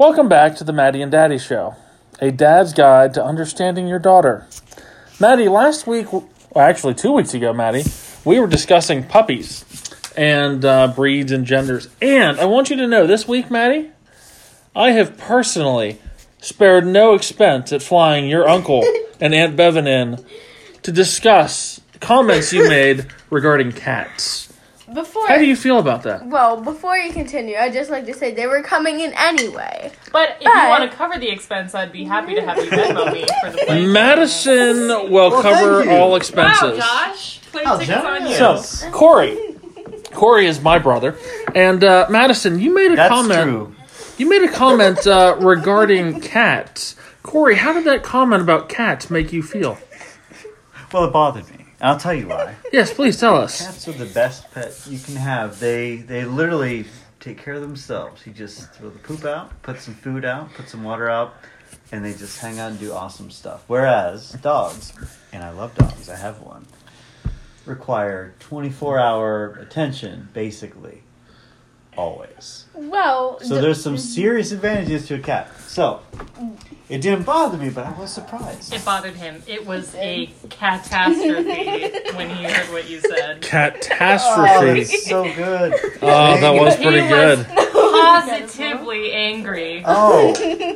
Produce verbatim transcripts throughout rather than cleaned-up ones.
Welcome back to the Maddie and Daddy Show, a dad's guide to understanding your daughter. Maddie, last week, well, actually two weeks ago, Maddie, we were discussing puppies and uh, breeds and genders. And I want you to know, this week, Maddie, I have personally spared no expense at flying your uncle and Aunt Bevan in to discuss comments you made regarding cats. Before, How do you feel about that? Well, before you continue, I'd just like to say they were coming in anyway. But if But- you want to cover the expense, I'd be happy to have you Venmo me for the plane. Madison will Well, cover thank you. all expenses. Wow, Josh. Plane How tickets on you. generous. So, Corey. Corey is my brother. And, uh, Madison, you made a That's comment. true. You made a comment uh, regarding cats. Corey, how did that comment about cats make you feel? Well, it bothered me. I'll tell you why. Yes, please tell us. Cats are the best pet you can have. They they literally take care of themselves. You just throw the poop out, put some food out, put some water out, and they just hang out and do awesome stuff. Whereas dogs, and I love dogs, I have one, require twenty-four hour attention, basically. Always. Well, So the- there's some serious advantages to a cat. So, it didn't bother me, but I was surprised. It bothered him. It was a catastrophe when he heard what you said. Oh, Catastrophe. that's so good. Oh, that was He pretty was good. positively angry. Oh.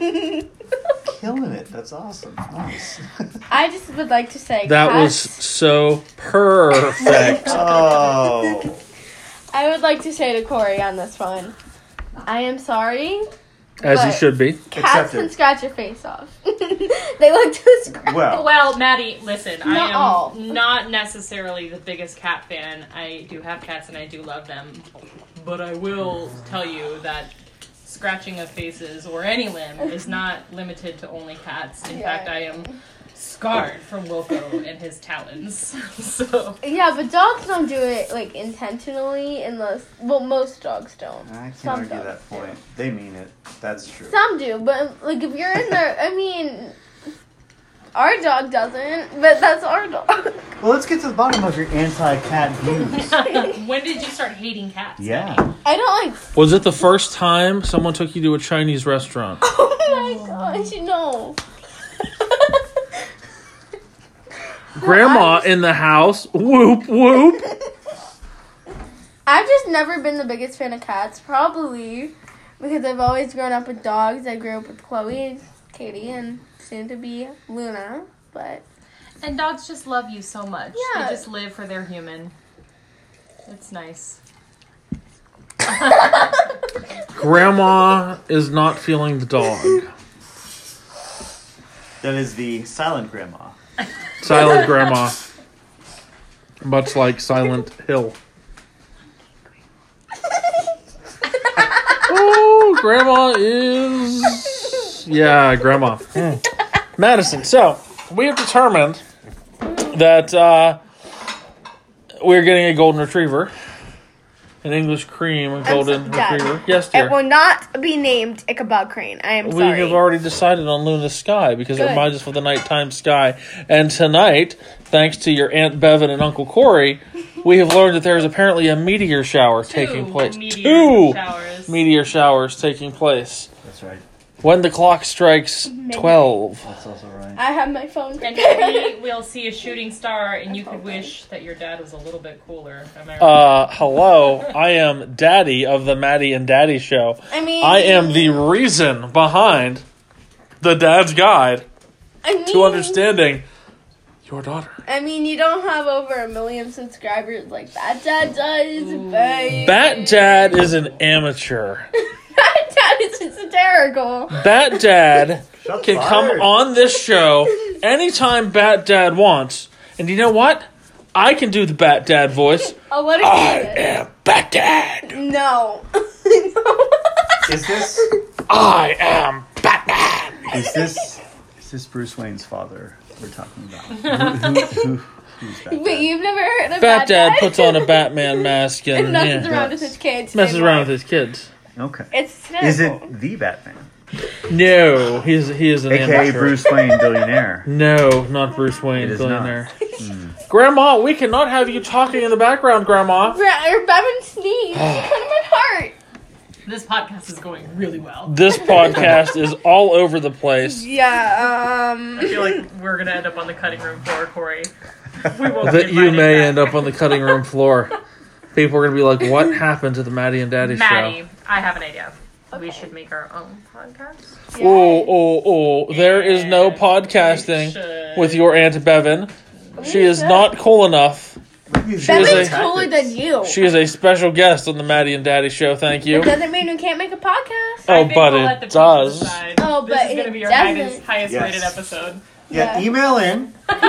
Killing it. That's awesome. Nice. I just would like to say That was cats, so perfect. Oh. I would like to say to Corey on this one, I am sorry. As you But- should be. Cats Accepted. can scratch your face off. They like to scratch. Well. Well, Maddie, listen, I Not am all. not necessarily the biggest cat fan. I do have cats and I do love them. But I will tell you that scratching of faces or any limb is not limited to only cats. In Yeah. fact, I am scarred from Wilco and his talons. So Yeah, but dogs don't do it like intentionally unless, well, most dogs don't. I can't Some argue dogs that do. point. They mean it. That's true. Some do, but like if you're in there, I mean, our dog doesn't, but that's our dog. Well, let's get to the bottom of your anti-cat views. when did you start hating cats? Yeah. I don't like. Was it the first time someone took you to a Chinese restaurant? Oh my gosh, no. Grandma in the house. Whoop, whoop. I've just never been the biggest fan of cats, probably because I've always grown up with dogs. I grew up with Chloe, Katie, and soon to be Luna. But And dogs just love you so much. Yeah. They just live for their human. It's nice. Grandma is not feeling the dog. That is the silent grandma. Silent grandma. Much like Silent Hill. Oh, grandma is... Yeah, grandma. Hmm. Madison, so, we have determined that uh, we're getting a golden retriever. An English cream I'm golden so- Dad, retriever. Yes, it dear. will not be named Ichabod Crane. I am We sorry. have already decided on Luna's Sky because it Good. reminds us of the nighttime sky. And tonight, thanks to your Aunt Bevan and Uncle Corey, we have learned that there is apparently a meteor shower taking place. meteor Two showers. meteor showers taking place. That's right. When the clock strikes twelve. That's also right. I have my phone. And maybe we'll see a shooting star, and you could wish that your dad was a little bit cooler. Am I right? Uh, hello, I am Daddy of the Maddie and Daddy Show. I mean, I am the reason behind the Dad's Guide I mean, to understanding your daughter. I mean, you don't have over a million subscribers like that dad does, babe. Bat Dad is an amateur. That dad is hysterical. Bat Dad Shots can come fired. on this show anytime Bat Dad wants. And you know what? I can do the Bat Dad voice. Oh, what is I it? am Bat Dad. No. Is this I am Batman. is this is this Bruce Wayne's father we're talking about? Who, who, who, who's that? But you've never heard of Bat Dad Dad puts on a Batman mask and and messes yeah, around with his kids. messes They around like- with his kids. Okay. It's Is terrible. it the Batman? No, he's he is an A K A amateur. Bruce Wayne, billionaire. No, not Bruce Wayne, It is billionaire. Hmm. Grandma, we cannot have you talking in the background, Grandma. Gra- Or Bevan sneezed. He put in my heart. This podcast is going really well. This podcast is all over the place. Yeah, um... I feel like we're going to end up on the cutting room floor, Corey. We won't That be you invited may back. end up on the cutting room floor. People are going to be like, what happened to the Maddie and Daddy Maddie, show? I have an idea. We Okay. should make our own podcast. Oh, oh, oh. There is no Yeah, podcasting we should. with your Aunt Bevan. She is should. not cool enough. Bevan's is a- cooler than you. She is a special guest on the Maddie and Daddy show. Thank you. It doesn't mean we can't make a podcast. Oh, I think but we'll it let the people does. decide. Oh, this but is going to it be our doesn't. highest, highest Yes. rated episode. Yeah, Yeah. email in.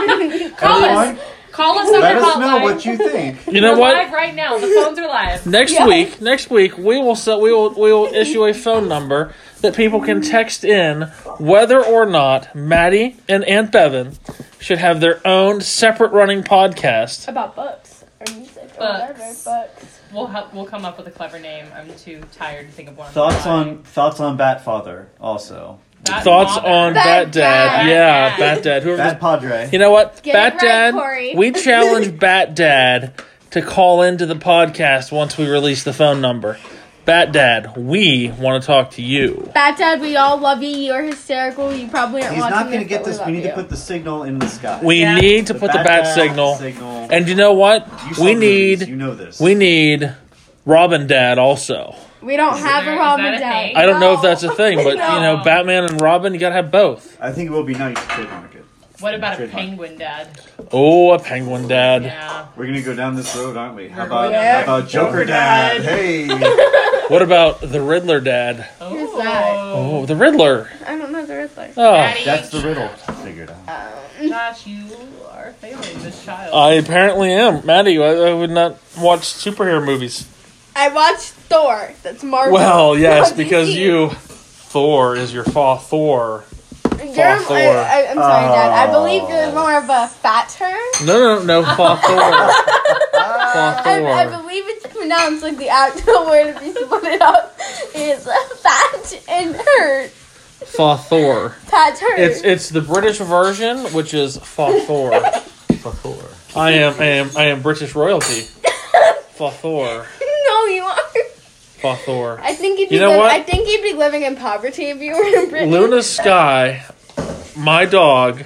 Call Everyone, us. Call us on let the us know hotline. what you think. You know We're what? live right now. The phones are live. Next Yeah. week, next week we will set, we will we will issue a phone number that people can text in whether or not Maddie and Aunt Bevan should have their own separate running podcast. About books or music or Books. whatever. Books. We'll help, we'll come up with a clever name. I'm too tired to think of one. Thoughts Why? on thoughts on Bat Father also. Bat Thoughts Father. on Bat Bat Dad? Dad. Yeah, Bat Bat Dad. Whoever. Bat Padre. You know what? Get Bat it right, Dad. Corey. We challenge Bat Dad to call into the podcast once we release the phone number. Bat Dad, we want to talk to you. Bat Dad, we all love you. You're hysterical. You probably aren't He's watching not going to this, get but this. love We need you. to put the signal in the sky. We Yeah. need to put the bat Dad signal. signal. And you know what? You saw We movies, need You know this. we need Robin Dad also. We don't have there- a is Robin that a Dad. thing? I don't know if No. that's a thing, but you know, No. Batman and Robin, you gotta have both. I think it will be nice to trademark it. What about a Trademark. penguin dad? Oh, a penguin dad. Yeah. We're gonna go down this road, aren't we? How We're about going down- how about Joker Dad? Hey. What about the Riddler dad? Who's that? Oh, the Riddler. I don't know the Riddler. Oh, Daddy. That's the riddle. Figured out. Um, Josh, you are failing this child. I apparently am. Maddie, I, I would not watch superhero movies. I watched Thor. That's Marvel. Well, yes, Not because D C. you, Thor is your fa Thor. You're, I, Thor. I, I'm sorry, Dad. I believe Oh. you're more of a fat turn. No, no, no, fa Thor. Fa I, I Thor. believe it's pronounced like the actual word if you split it up is fat and hurt. Fa Thor. Fat hurt. It's it's the British version, which is fa Thor. Thor. I am I am I am British royalty. Fa Thor. No, you are. Fa Thor. I think you'd be You know li- what? I think you'd be living in poverty if you were in Britain. Luna Sky, my dog,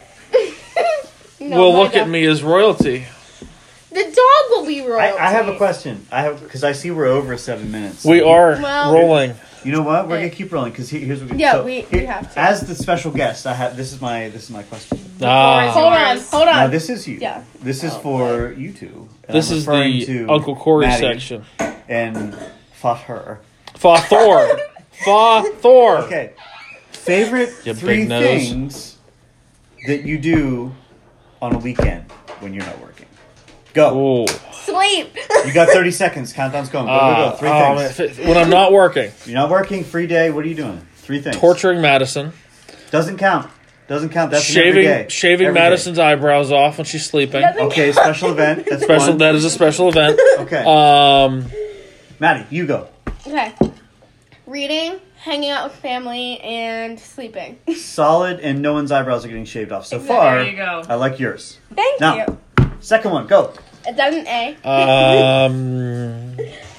No, will my look dog. at me as royalty. The dog will be royalty. I, I have a question. I have because I see we're over seven minutes. We are Well- rolling. You know what? We're Yeah. gonna keep rolling because here's what. Yeah, so we- we here- have to. As the special guest, I have this is my this is my question. Ah, Hold on, hold Now on. this is you. Yeah. This is Oh, for you two. And this I'm is referring the to Uncle Corey Maddie section. and fought her. Fa Thor. Fa Thor. Okay. Favorite You three big nose. things that you do on a weekend when you're not working. Go. Ooh. Sleep. You got thirty seconds. Countdown's going. Go, go, Ah, go. Three oh, things. man, if- when I'm not working, You're not working. Free day. What are you doing? Three things. torturing Madison, Doesn't count. Doesn't count. That's an every shaving day. shaving Every day. Madison's eyebrows off when she's sleeping. Doesn't- Okay, special event. That's Special. one. That is a special event. Okay. Um. Maddie, you go. Okay. Reading, hanging out with family, and sleeping. Solid, and no one's eyebrows are getting shaved off. So Exactly. far, There you go. I like yours. Thank Now. you. Second one, go. It doesn't A. Um.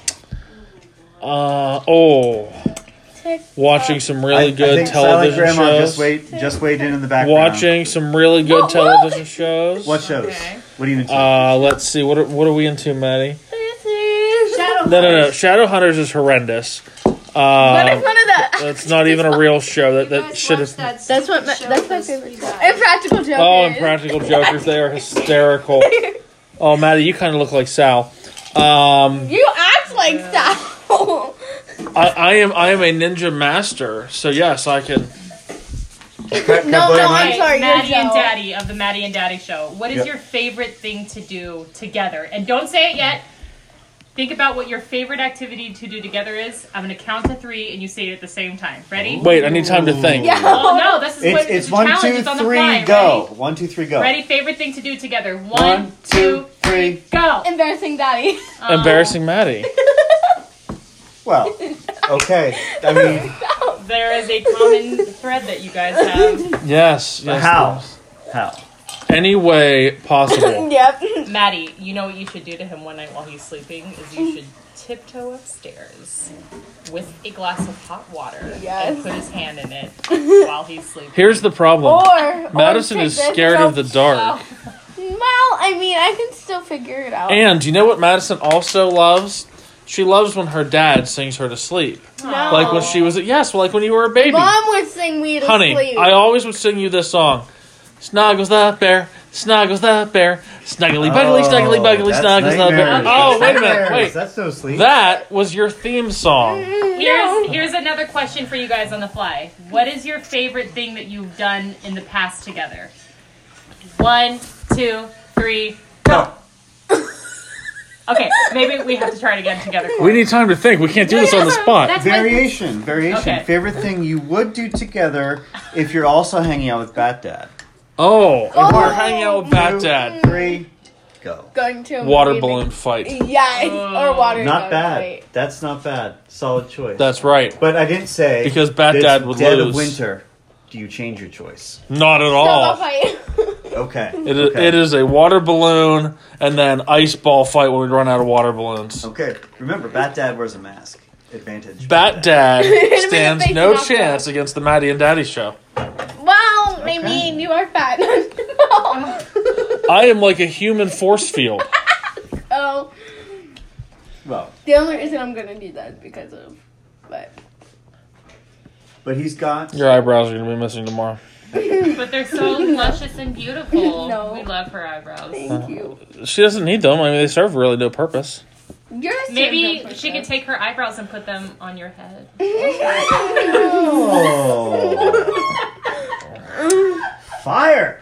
Uh. Oh. Tick, Watching tock. some really I, good I think television Silent Grandma shows. just wait, just wait in in the background. Watching some really good What, what? television shows. What shows? Okay. What are you into? Uh, let's see. What are, what are we into, Maddie? Shadow. No, no, no. Shadowhunters is horrendous. What is Uh, one of that? that's not even a real show. That You that guys should watch have. that That's what. Ma- stupid that's show, my those favorite. three guys. Impractical Jokers. Oh, Impractical Jokers. They are hysterical. Oh, Maddie, you kind of look like Sal. Um, You act like Sal. I, I am I am a ninja master, so yes, I can. Can- no, can I blow no, your I'm mind? Okay, sorry, Maddie you're and Joe. Daddy of the Maddie and Daddy show. What is Yep. your favorite thing to do together? And don't say it yet. Think about what your favorite activity to do together is. I'm going to count to three, and you say it at the same time. Ready? Wait, I need time to think. Yeah. Oh no, this is It's, what it's a one, challenge. two, It's on the three, fly. go. One, two, three, go. Ready? Ready? Favorite thing to do together. One, One, two, three. go. Embarrassing Daddy. Um, Embarrassing Maddie. Well, okay. I mean, There is a common thread that you guys have. Yes. yes how? yes. How? any way possible. Yep. Maddie, you know what you should do to him one night while he's sleeping is you should tiptoe upstairs with a glass of hot water Yes. and put his hand in it while he's sleeping. Here's the problem. Or Madison or is take this scared of the rope- dark. Oh. Well, I mean, I can still figure it out. And you know what Madison also loves? She loves when her dad sings her to sleep. No. Like when she was, yes, well, like when you were a baby. Mom would sing me to Honey, sleep. I always would sing you this song. Snuggles the bear, snuggles the bear, snuggly buggly, snuggly buggly, that's snuggles the bear. nightmares. Oh, That's wait a minute, nightmares. wait. That's no sleep. That was your theme song. Here's here's another question for you guys on the fly. What is your favorite thing that you've done in the past together? One, two, three, go. Okay, maybe we have to try it again together. We need time to think. We can't do this on the spot. That's my- Variation, variation. Okay. Favorite thing you would do together if you're also hanging out with Bat Dad. Oh, if Oh. we're hanging out with Bat Two, Dad. Three, go. Going to a Water movie balloon and- fight. Yeah, or water. Not gun bad. fight. That's not bad. Solid choice. That's right. But I didn't say Because Bat it's Dad would dead lose. of winter. Do you change your choice? Not at Snowball all. fight. Okay. It is, okay. it is a water balloon and then ice ball fight when we run out of water balloons. Okay. Remember, Bat Dad wears a mask. Advantage. Bat Dad minute, stands facing no off chance the- against the Maddie and Daddy show. Well, I mean, you are fat. No. I am like a human force field. Oh, Well, the only reason I'm gonna do that is because of, but but he's got. Your eyebrows are going to be missing tomorrow. But they're so luscious and beautiful. No. We love her eyebrows. thank you. She doesn't need them. I mean, they serve really no purpose. You're a Maybe serial she could person. take her eyebrows and put them on your head. Oh. Fire.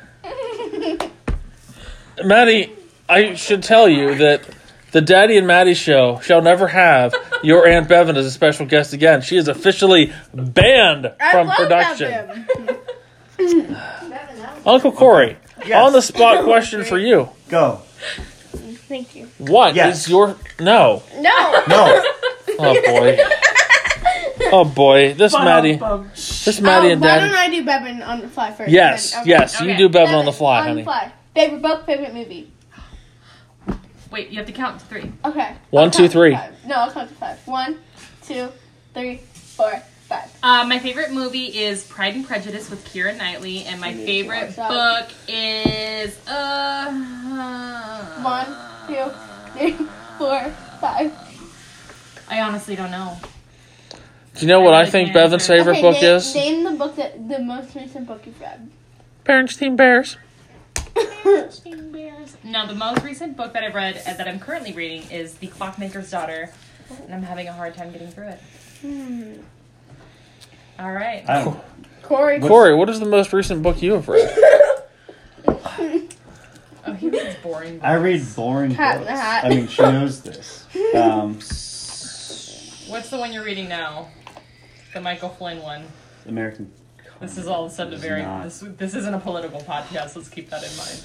Maddie, I should tell you that the Daddy and Maddie show shall never have your Aunt Bevan as a special guest again. She is officially banned I from love production. Bevan. Uncle Corey, Yes. on the spot question for you. Go. Thank you. What is Yes. your no? No. No. Oh boy. Oh boy. This Maddie this Maddie Oh, and why don't Daddy. I do Bevan on the fly first? Yes, and then- yes, you Okay. do Bevan on the Bevan fly, on honey. the fly. Favorite book, favorite movie. Wait, you have to count to three. Okay. One, I'll two, count to three. five. No, I'll count to five. One, two, three, four, five. Uh, my favorite movie is Pride and Prejudice with Keira Knightley, and my need to favorite watch that. book is uh, One, two, three, four, five. I honestly don't know. Do you know what I I really think can't Bevan's answer. favorite Okay, book name, is? Name the book that the most recent book you've read. Parents Team Bears. No, the most recent book that I've read uh, that I'm currently reading is The Clockmaker's Daughter, and I'm having a hard time getting through it. Hmm. All right. I don't. Corey. Corey, what is the most recent book you have read? Oh, he reads boring. I read boring Cat in books. the Hat. I mean, she knows this. Um, s- What's the one you're reading now? The Michael Flynn one. American. This is all of a sudden a It's very. not. This, this isn't a political podcast. Let's keep that in mind.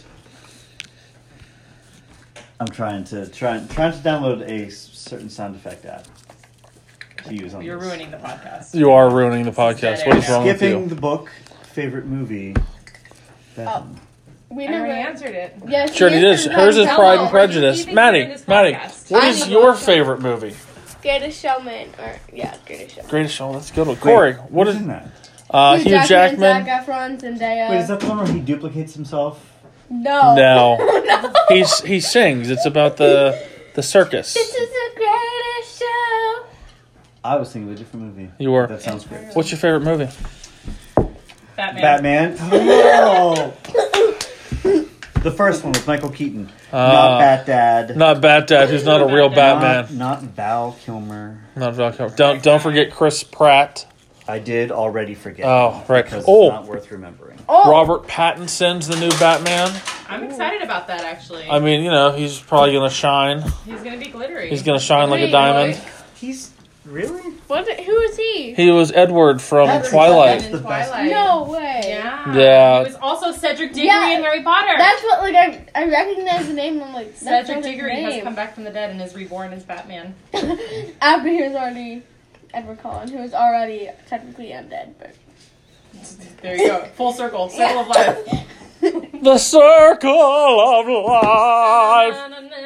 I'm trying to try trying to download a s- certain sound effect app to use on You're this. ruining the podcast. You are ruining the podcast. What is wrong with Skipping you? the book. Favorite movie. Bevan. We I never already answered it. Yes, Sure, she it is. answered Hers is that. Pride and No. Prejudice. Keeping Maddie, during this Maddie, podcast. what I is know. your favorite movie? Greatest Showman, or yeah, Greatest Showman. Greatest Show. That's a good one. Corey, what Who's is in that? uh, Hugh Jackman? Zac Efron, Zendaya. Wait, is that the one where he duplicates himself? No. No, no. he's he sings. It's about the the circus. This is the greatest show. I was thinking of a different movie. You were. That sounds great. What's your favorite movie? Batman. Batman. Oh. The first one with Michael Keaton. Uh, not Bat Dad. Not Bat Dad, who's not a real Not, Batman. not Val Kilmer. Not Val Kilmer. Don't don't forget Chris Pratt. I did already forget. Oh, him right. Because Oh. it's not worth remembering. Oh. Robert Pattinson's the new Batman. I'm excited about that, actually. I mean, you know, he's probably gonna shine. He's gonna be glittery. He's gonna shine like a Wait, diamond. He's really? What? Who is he? He was Edward from That's- Twilight. in the best. Twilight. No way. Yeah. Yeah. He was also Cedric Diggory Yeah. in Harry Potter. That's what like I I recognize the name. I'm like that's Cedric not his Diggory has name. come back from the dead and is reborn as Batman. After he was already Edward Cullen, who was already technically undead, but There you go. Full circle. Circle of life. The circle of life.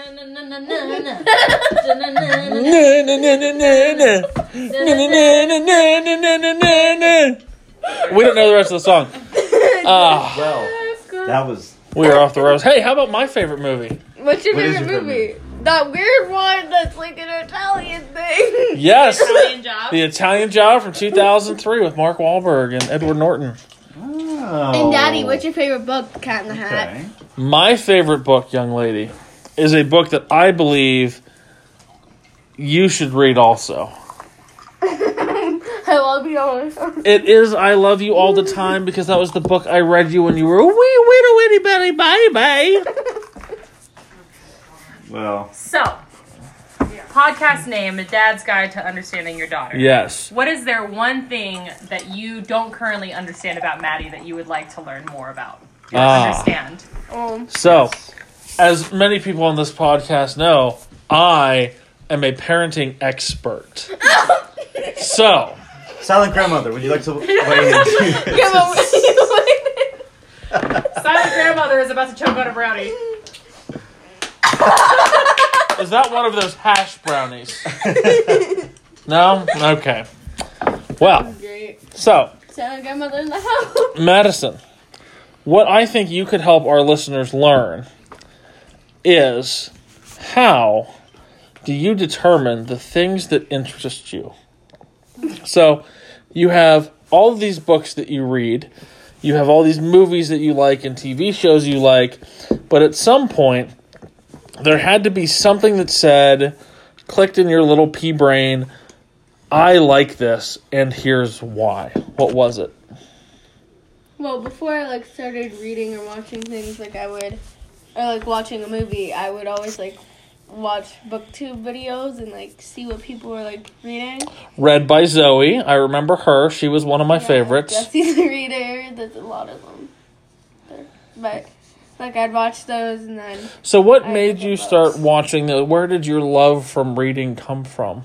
We don't know the rest of the song. Ah, Well, that was. we are off the rails. Hey, how about my favorite movie? What's your What is favorite your movie? favorite That weird one that's like an Italian thing. Yes, Italian Job. The Italian Job from two thousand three with Mark Wahlberg and Edward Norton. Oh. And Daddy, what's your favorite book? The Cat in the Hat. Okay. My favorite book, young lady, is a book that I believe you should read also. I love you all the time. It is I Love You All the Time because that was the book I read you when you were a wee witty witty bitty baby. Well, So, podcast name, A Dad's Guide to Understanding Your Daughter. Yes. What is there one thing that you don't currently understand about Maddie that you would like to learn more about? Or Ah. understand? Um, So, as many people on this podcast know, I am a parenting expert. So, Silent Grandmother, would you like to weigh in? come on. Silent grandmother is about to choke on a brownie. is that one of those hash brownies? No? Okay. Well, Great. so, Silent grandmother in the house. Madison, what I think you could help our listeners learn is how do you determine the things that interest you? So, you have all of these books that you read, you have all these movies that you like and T V shows you like, but at some point, there had to be something that said, clicked in your little pea brain, I like this, and here's why. What was it? Well, before I like started reading or watching things, like I would, or like watching a movie, I would always like watch booktube videos and like see what people were like reading. Read by Zoe. I remember her. She was one of my Yeah, favorites. Jesse's a reader. There's a lot of them. But like I'd watch those and then So what I made read you the start books. watching the where did your love from reading come from?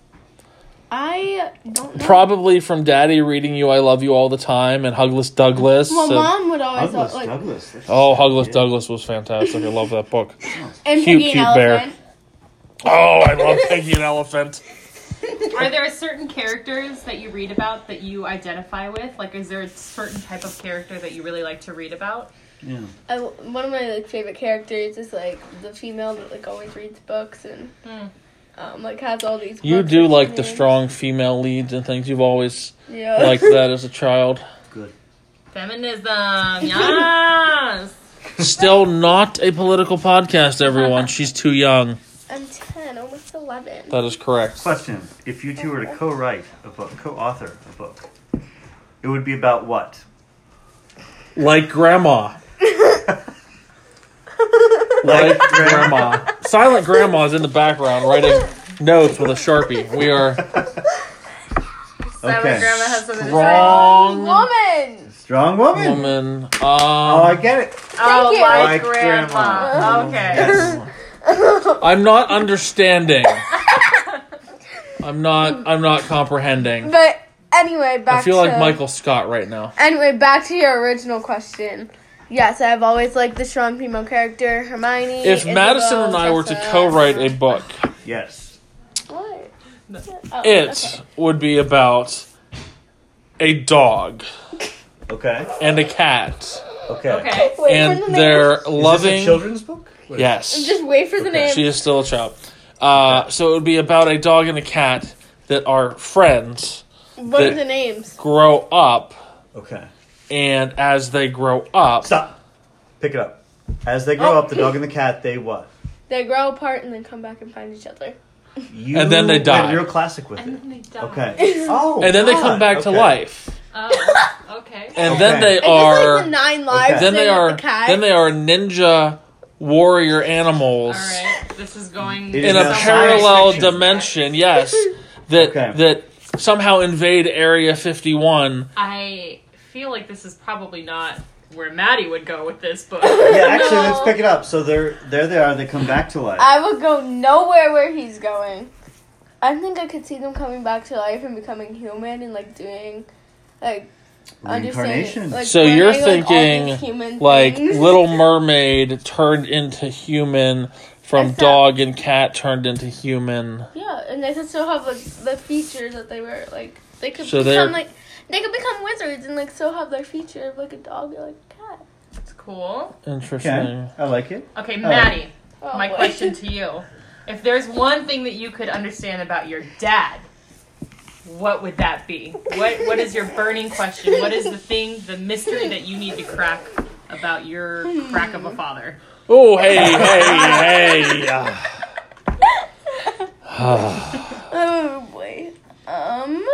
I don't know. Probably from Daddy reading you I Love You All the Time and Hugless Douglas. Well, and- Mom would always Douglas, like Douglas. That's- oh, Hugless yeah. Douglas was fantastic. I love that book. and cute, Piggy and cute bear. Elephant. Oh, I love Piggy and Elephant. Are there certain characters that you read about that you identify with? Like, is there a certain type of character that you really like to read about? Yeah. I, one of my like favorite characters is like the female that like always reads books and Hmm. um like has all these. You books do with like the names. strong female leads and things. You've always Yeah. liked that as a child. Good. Feminism, yes! Still not a political podcast, everyone. She's too young. I'm ten, almost eleven. That is correct. Question: if you two were to co-write a book, co-author a book, it would be about what? Like grandma. Like grandma. Silent grandma is in the background writing notes with a Sharpie. We are Silent Okay. grandma has something to say. strong Woman. Strong woman. woman. Um, Oh, I get it. Oh, you. like, Like grandma. grandma. Okay. Yes. I'm not understanding. I'm not. I'm not comprehending. But anyway, back. I feel to, like Michael Scott right now. Anyway, back to your original question. Yes, I've always liked the strong female character, Hermione. If Isabel, Madison and I were to Tessa. co-write a book, Yes. What? Oh, it okay. would be about a dog Okay. and a cat, Okay. Okay. Wait and for the they're name. Is loving. this a children's book? What is Yes, Just wait for the Okay. name. she is still a child. Uh, so it would be about a dog and a cat that are friends, What are the- the names? grow up, it? Okay. and as they grow up, Stop. Pick it up. As they grow Oh. up, the dog and the cat, they what? They grow apart and then come back and find each other. You And then they went die. real classic with it. And then they die. Okay. Oh. and then they God. come back to Okay. life, Oh, okay. and Okay. then they It's are. just like the nine lives. Okay. then they thing with are. The cat. Then they are ninja warrior animals. All right. This is going It In is a now parallel science fiction. dimension, yes, that Okay. that somehow invade Area fifty-one. I feel like this is probably not where Maddie would go with this book. Yeah, actually, No. let's pick it up. So they're there. They are. They come back to life. I would go nowhere where he's going. I think I could see them coming back to life and becoming human and like doing, like Reincarnation. Like, So learning, you're like, all thinking, these human like things. Little Mermaid turned into human from Except- dog and cat turned into human. Yeah, and they could still have like the features that they were like. They could So they're- become like they could become wizards and like still have their feature of like a dog or like a cat. It's cool. Interesting. Okay, I like it. Okay, Maddie, Oh, my boy. question to you. If there's one thing that you could understand about your dad, what would that be? What What is your burning question? What is the thing, the mystery that you need to crack about your crack of a father? Oh, hey, hey, hey. Oh boy. Um.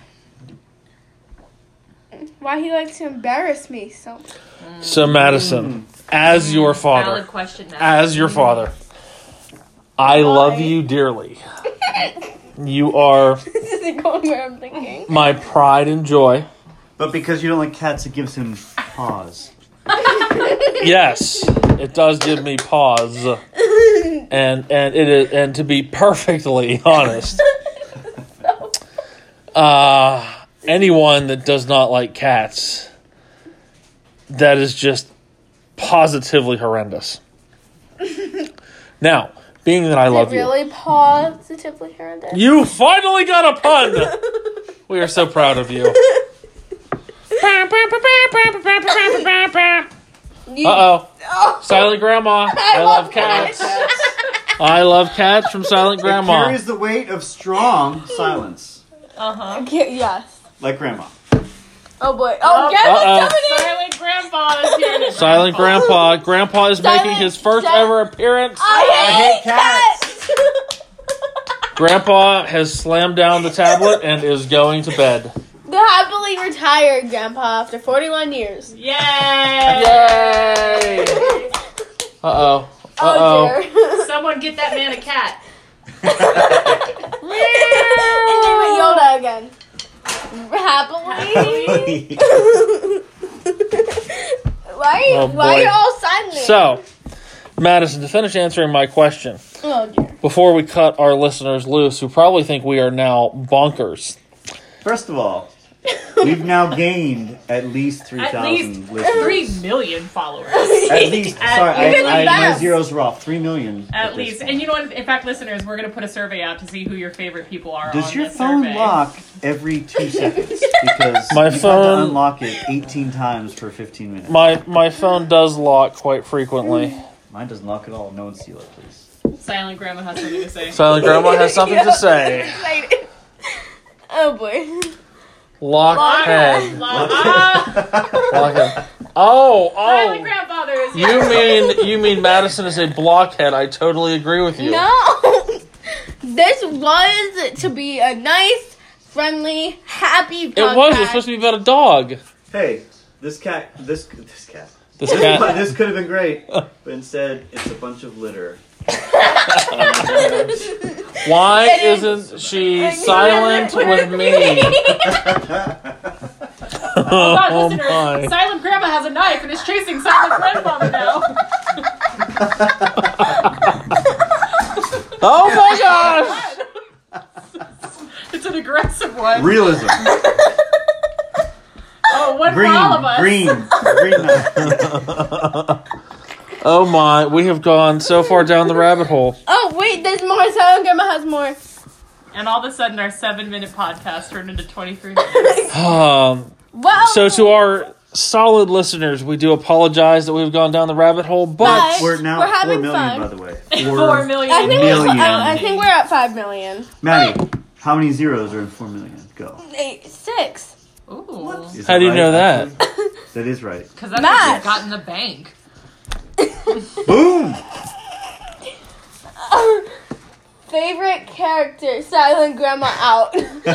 Why he likes to embarrass me so. So, Madison, as your father, Valid question, Maddie. as your father, I love Why? you dearly. You are This isn't going where I'm thinking. my pride and joy. But because you don't like cats, it gives him pause. Yes, it does give me pause, and and it is, and to be perfectly honest, uh, anyone that does not like cats, that is just positively horrendous. Now, being that I Is love it really positively horrendous? you, you finally got a pun. We are so proud of you. You- Uh-oh. Oh. Silent Grandma. I love cats. I love cats from Silent It Grandma. carries the weight of strong silence, Uh-huh. Okay, yes. like grandma. Oh boy. Oh, Oh, Grandma's uh-oh. coming in. Silent Grandpa is here. to- Silent Grandpa. Grandpa is Silent- making his first Sil- ever appearance. I hate, hate cats. cats. Grandpa has slammed down the tablet and is going to bed. The happily retired Grandpa after forty-one years. Yay! Yay! Uh-oh. Oh Uh-oh. dear. Someone get that man a cat. And name it Yoda again. Happily. why are you, Oh, why are boy. you all silent? So, Madison, to finish answering my question, Oh dear. before we cut our listeners loose, who probably think we are now bonkers. First of all, we've now gained at least three At thousand least listeners. three million followers. At least, At sorry, I, least. I, my Fast. zeros were off. Three million. At this least. point. And you know what? In fact, listeners, we're going to put a survey out to see who your favorite people are Does on your this phone survey. lock every two seconds? Because My you have phone- to unlock it eighteen times for fifteen minutes. My my phone does lock quite frequently. Mine doesn't lock at all. No one steal it, please. Silent Grandma has something to say. Silent Grandma has something to say. Excited. Oh boy. Lockhead. Lock- ah! Blockhead. Oh, Silent oh. Grandfather is You here. mean you mean Madison is a blockhead? I totally agree with you. No. This was to be a nice, friendly, happy podcast. It was. It was supposed to be about a dog. Hey, this cat, this this cat, This cat. this could have been great, but instead it's a bunch of litter. Why It is- isn't she silent with me? Oh, God, Oh listeners, my. Silent Grandma has a knife and is chasing Silent Grandfather now. Oh my gosh! It's an aggressive one. Realism. Oh, one Green, for all of us. green, green. knife. Oh my, we have gone so far down the rabbit hole. Oh wait, there's more. Silent Grandma has more. And all of a sudden, our seven-minute podcast turned into twenty-three minutes. Um, Wow. so to our solid listeners, we do apologize that we've gone down the rabbit hole, but But- We're now We're four having million, fun. by the way. Four million. I think, million. We're, I, I think we're at five million. Maddie, how many zeros are in four million? Go. Eight, six. Ooh. Is How do you right, know that? actually? That is right. Because that's Math. what we've got in the bank. Boom! Favorite character, Silent Grandma out.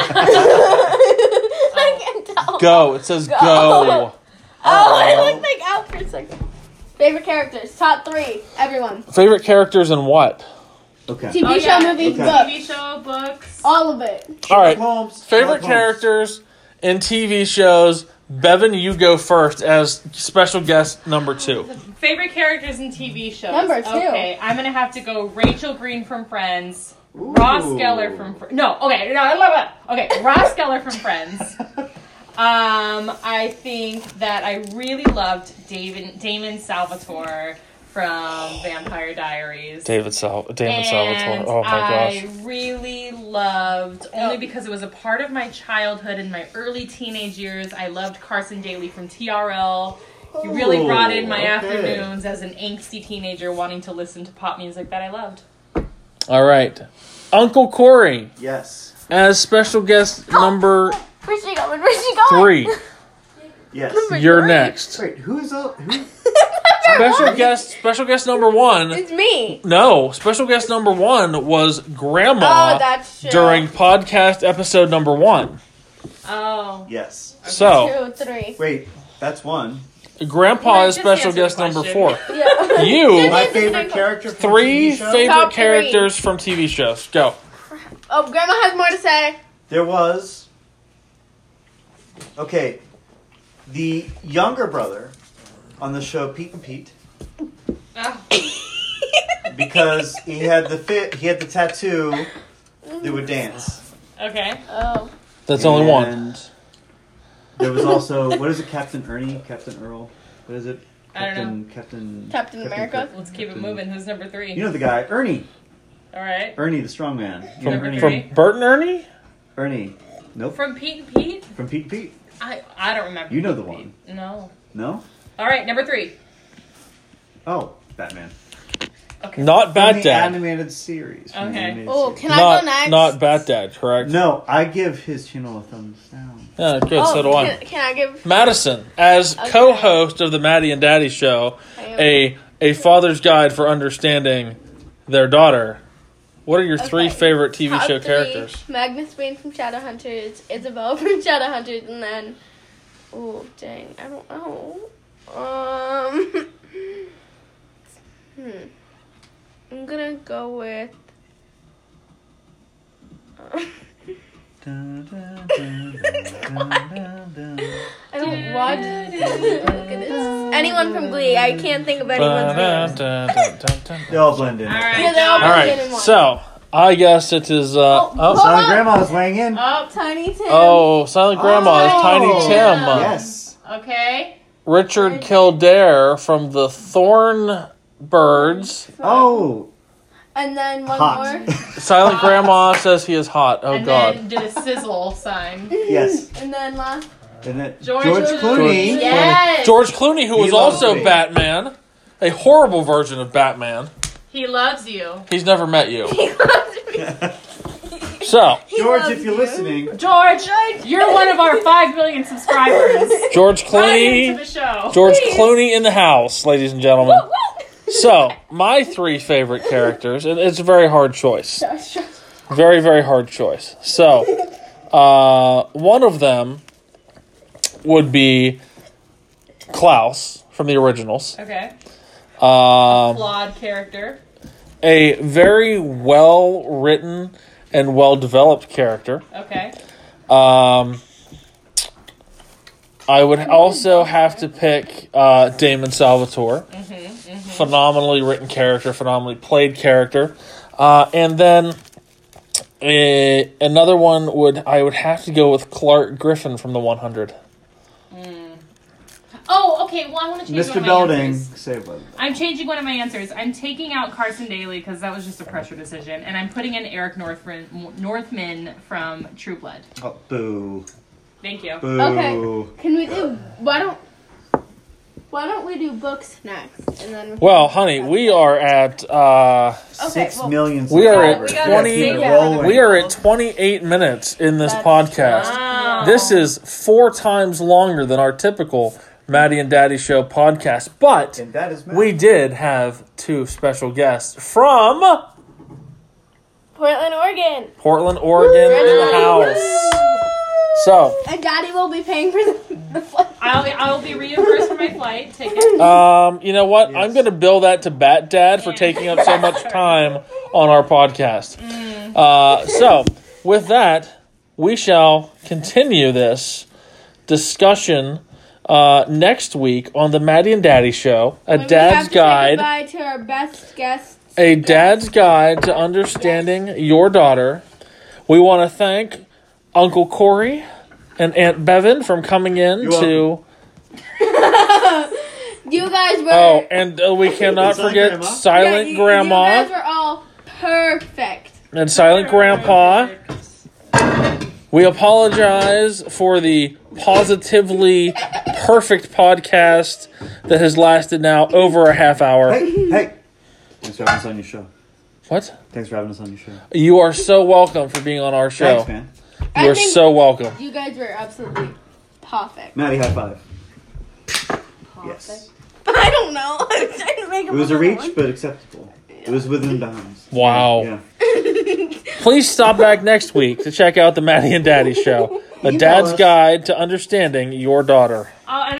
I can tell. go. It says go. Oh, I looked like out for a second. Favorite characters, top three, everyone. Favorite characters and what? Okay. T V Oh, show, yeah. movies, Okay. books, T V show, books. all of it. All right. Holmes. Favorite Sherlock Holmes. characters in T V shows. Bevan, you go first as special guest number two. Favorite characters in T V shows. Number two. Okay, I'm gonna have to go Rachel Green from Friends. Ooh. Ross Geller from Fr- no. Okay, no, no, no, no. Okay, Ross Geller from Friends. Um, I think that I really loved David, Damon Salvatore from Vampire Diaries. David Sal- Damon And Salvatore. Oh my gosh. I really loved, only because it was a part of my childhood in my early teenage years, I loved Carson Daly from T R L. He really Oh, brought in my okay. afternoons as an angsty teenager wanting to listen to pop music that I loved. All right. Uncle Corey Yes. as special guest number Where's she going? Where's she going? three. Yes. You're next. Wait, who's up? Who? Special guest special guest number one. It's me. No, special guest number one was Grandma Oh, that's true. during podcast episode number one. Oh. Yes. So, Two, three. Wait, that's one. Grandpa Well, is just special answer the guest number question. four. Yeah. You, My favorite character from three T V show? favorite Top three. characters from T V shows. Go. Oh, Grandma has more to say. There was. Okay. The younger brother on the show Pete and Pete. Oh. Because he had the fit, he had the tattoo that would dance. Okay. Oh. That's only one. And there was also, what is it, Captain Ernie? Captain Earl? What is it? I don't Captain, Captain, Captain America? Let's keep it Captain- moving. Who's number three? You know the guy, Ernie. All right. Ernie, the strong man. You know From, Number Ernie? three. from Bert and Ernie? Ernie. Nope. From Pete and Pete? From Pete and Pete. I I don't remember. You know the Pete and one. Pete. No. No? All right, number three. Oh, Batman. Okay. Not From Bat the Dad. animated series. From the Okay. animated Oh, series. can I Not, go next? not Bat Dad, correct? No, I give his channel a thumbs down. Yeah, good, Oh, so do I. can, can I give? Madison, as Okay. co-host of the Maddie and Daddy show, I am- a a father's guide for understanding their daughter. What are your three Okay. favorite T V Top show three, characters? Magnus Bane from Shadowhunters, Isabel from Shadowhunters, and then, oh dang, I don't know. Um, hmm, I'm gonna go with. Uh, Dun, dun, dun, dun, dun, dun. I don't watch. Look at this. Anyone from Glee? I can't think of anyone's names. All They all blend in. All right. Yeah, they're all All blend in right, in one. so I guess it is. Uh, Oh, oh, hold Silent on. Grandma is weighing in. Oh, Tiny Tim. oh, Silent Grandma is Oh, Tiny Tim. Yes. okay. Richard Kildare from the Thorn Birds. Oh, And then one hot. more. Silent Grandma says he is hot. Oh and God. then did a sizzle sign. Yes. And then last. And then George George, Clooney. Clooney. Yes. George Clooney, who He was loves also me. Batman, a horrible version of Batman. He loves you. He's never met you. He loves me. So, He George, loves if you're you. listening, George, you're one of our five million subscribers. George Right into Clooney, the show. George Please. Clooney in the house, ladies and gentlemen. So, my three favorite characters, and it's a very hard choice. Very, very hard choice. So, uh, one of them would be Klaus from the originals. Okay. Um, Flawed character. a very well written and well developed character. Okay. Um, I would also have to pick uh, Damon Salvatore. Phenomenally written character, phenomenally played character. Uh, and then uh, another one would I would have to go with Clark Griffin from the one hundred. Oh, okay. Well, I want to change Mister one of my Belding, answers. say what? I'm changing one of my answers. I'm taking out Carson Daly because that was just a pressure decision, and I'm putting in Eric Northman, Northman from True Blood. Oh, boo. Thank you. Boo. Okay. Can we do? Why don't? Why don't we do books next? And then. We Well, honey, we are at uh, Okay, Six well- million We are subscribers. at We gotta twenty- keep it yeah. rolling. we are at twenty-eight minutes in this That's podcast. Wow. This is four times longer than our typical Maddie and Daddy Show podcast, but And that is Matt. we did have two special guests from Portland, Oregon. Portland, Oregon in the house. So, And Daddy will be paying for the, the flight. I'll be, I'll be reimbursed for my flight ticket. um, you know what? Yes. I'm going to bill that to Bat Dad for taking up so much time on our podcast. Uh, so, with that, we shall continue this discussion uh, next week on the Maddie and Daddy Show, a When we have dad's to say guide. Goodbye to our best guests. A dad's guide to understanding your daughter. We want to thank Uncle Corey and Aunt Bevan from coming in You're to. You guys were. Oh, and uh, we cannot Silent forget Grandma? Silent Yeah, you- Grandma You guys were all perfect. and Silent Grandpa. We apologize for the positively perfect podcast that has lasted now over a half hour. Hey, hey. Thanks for having us on your show. What? Thanks for having us on your show. You are so welcome for being on our show. Thanks, man. I You are think so welcome. You guys were absolutely perfect. Maddie, high five. Yes. I don't know. I was trying to make It was a reach, but acceptable. It was within bounds. Wow. Yeah. Please stop back next week to check out the Maddie and Daddy Show, a Email dad's us. guide to understanding your daughter.